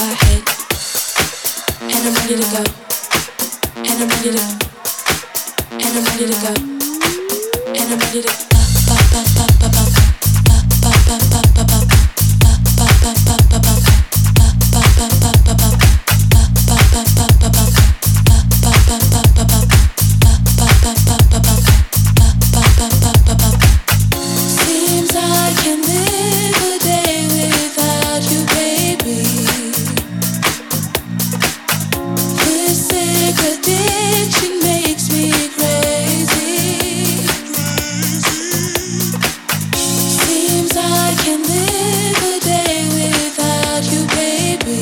my head, and I'm ready to go, and I'm ready to, and I'm ready to go, and I'm ready to. Seems I can live a day without you, baby. This sick addiction makes me crazy. Seems I can live a day without you, baby.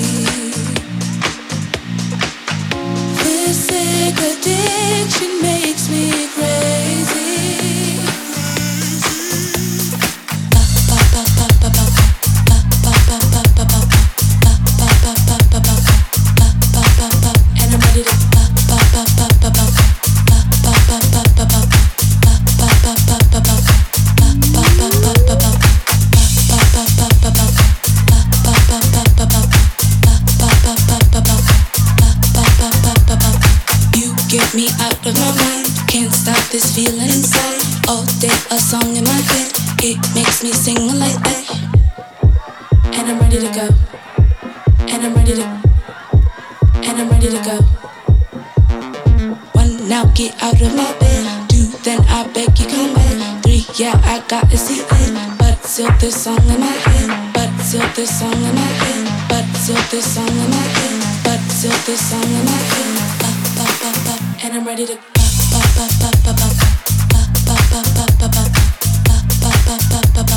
This sick addiction makes me crazy. And I'm ready to you get me out of my mind. Can't stop this feeling inside. All day a song in my head. It makes me sing like that. And I'm ready to go. And I'm ready to. And I'm ready to go. One, now get out of my bed. Two, then I beg you come back. Three, yeah, I gotta see it. But still this song in my head. But still this song in my head. But still this song in my head. But still this song in my head. And I'm ready to. And I'm ready to